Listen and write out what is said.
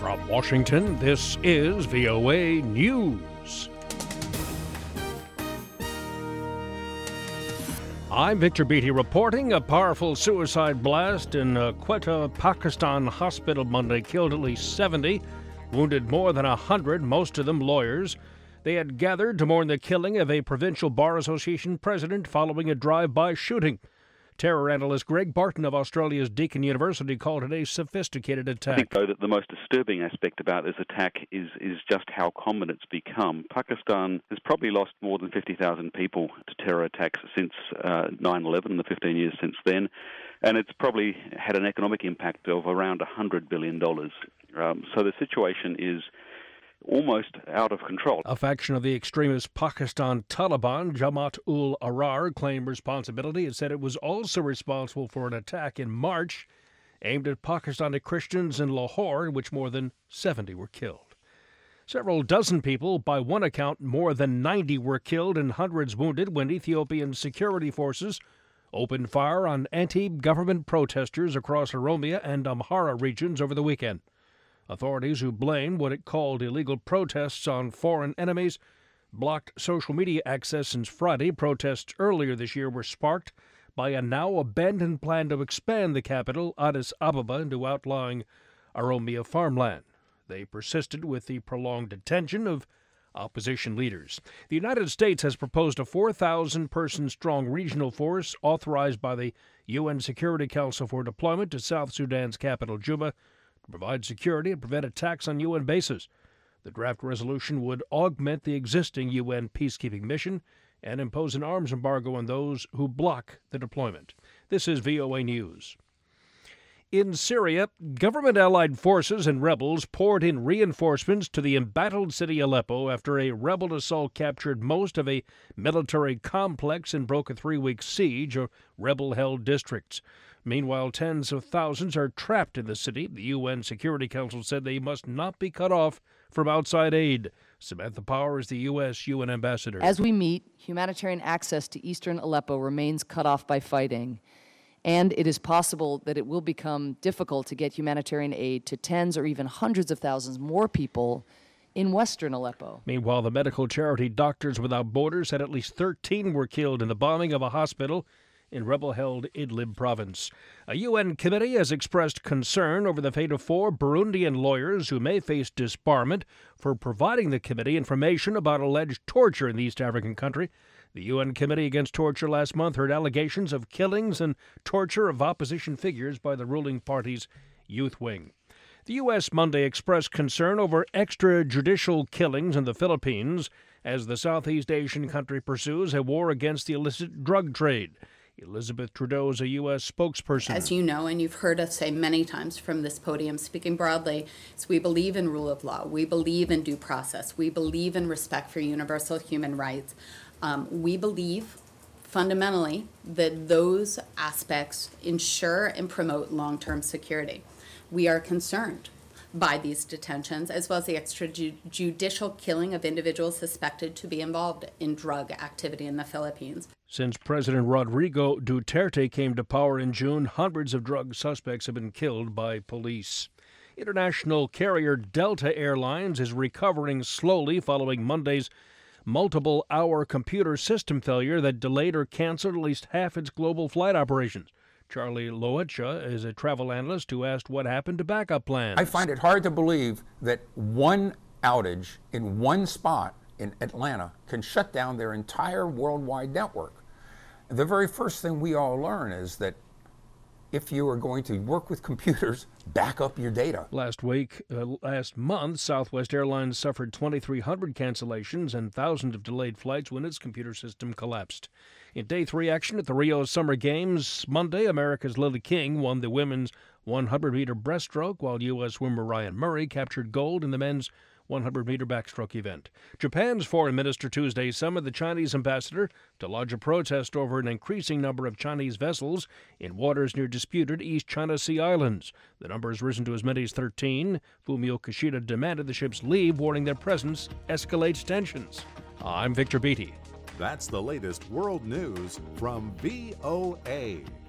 From Washington, this is VOA News. I'm Victor Beatty reporting. A powerful suicide blast in Quetta, Pakistan hospital Monday killed at least 70, wounded more than 100, most of them lawyers. They had gathered to mourn the killing of a provincial bar association president following a drive-by shooting. Terror analyst Greg Barton of Australia's Deakin University called it a sophisticated attack. I think, though, that the most disturbing aspect about this attack is just how common it's become. Pakistan has probably lost more than 50,000 people to terror attacks since 9/11 and the 15 years since then, and it's probably had an economic impact of around $100 billion. So the situation is almost out of control. A faction of the extremist Pakistan Taliban, Jamaat-ul-Ahrar, claimed responsibility. It said it was also responsible for an attack in March aimed at Pakistani Christians in Lahore, in which more than 70 were killed. Several dozen people, by one account more than 90 were killed and hundreds wounded when Ethiopian security forces opened fire on anti-government protesters across Oromia and Amhara regions over the weekend. Authorities, who blamed what it called illegal protests on foreign enemies, blocked social media access since Friday. Protests earlier this year were sparked by a now-abandoned plan to expand the capital, Addis Ababa, into outlying Oromia farmland. They persisted with the prolonged detention of opposition leaders. The United States has proposed a 4,000-person-strong regional force authorized by the UN Security Council for deployment to South Sudan's capital, Juba, to provide security and prevent attacks on UN bases. The draft resolution would augment the existing UN peacekeeping mission and impose an arms embargo on those who block the deployment. This is VOA News. In Syria, government-allied forces and rebels poured in reinforcements to the embattled city Aleppo after a rebel assault captured most of a military complex and broke a 3-week siege of rebel-held districts. Meanwhile, tens of thousands are trapped in the city. The UN Security Council said they must not be cut off from outside aid. Samantha Power is the U.S. UN ambassador. As we meet, humanitarian access to eastern Aleppo remains cut off by fighting, and it is possible that it will become difficult to get humanitarian aid to tens or even hundreds of thousands more people in western Aleppo. Meanwhile, the medical charity Doctors Without Borders said at least 13 were killed in the bombing of a hospital in rebel-held Idlib province. A UN committee has expressed concern over the fate of 4 Burundian lawyers who may face disbarment for providing the committee information about alleged torture in the East African country. The UN Committee Against Torture last month heard allegations of killings and torture of opposition figures by the ruling party's youth wing. The U.S. Monday expressed concern over extrajudicial killings in the Philippines as the Southeast Asian country pursues a war against the illicit drug trade. Elizabeth Trudeau is a U.S. spokesperson. As you know, and you've heard us say many times from this podium, speaking broadly, is we believe in rule of law. We believe in due process. We believe in respect for universal human rights. We believe fundamentally that those aspects ensure and promote long-term security. We are concerned by these detentions, as well as the extrajudicial killing of individuals suspected to be involved in drug activity in the Philippines. Since President Rodrigo Duterte came to power in June, hundreds of drug suspects have been killed by police. International carrier Delta Airlines is recovering slowly following Monday's multiple-hour computer system failure that delayed or canceled at least half its global flight operations. Charlie Loecha is a travel analyst who asked what happened to backup plans. I find it hard to believe that one outage in one spot in Atlanta can shut down their entire worldwide network. The very first thing we all learn is that if you are going to work with computers, back up your data. Last month, Southwest Airlines suffered 2,300 cancellations and thousands of delayed flights when its computer system collapsed. In Day 3 action at the Rio Summer Games Monday, America's Lily King won the women's 100-meter breaststroke, while U.S. swimmer Ryan Murray captured gold in the men's 100-meter backstroke event. Japan's foreign minister Tuesday summoned the Chinese ambassador to lodge a protest over an increasing number of Chinese vessels in waters near disputed East China Sea islands. The number has risen to as many as 13. Fumio Kishida demanded the ships leave, warning their presence escalates tensions. I'm Victor Beatty. That's the latest world news from VOA.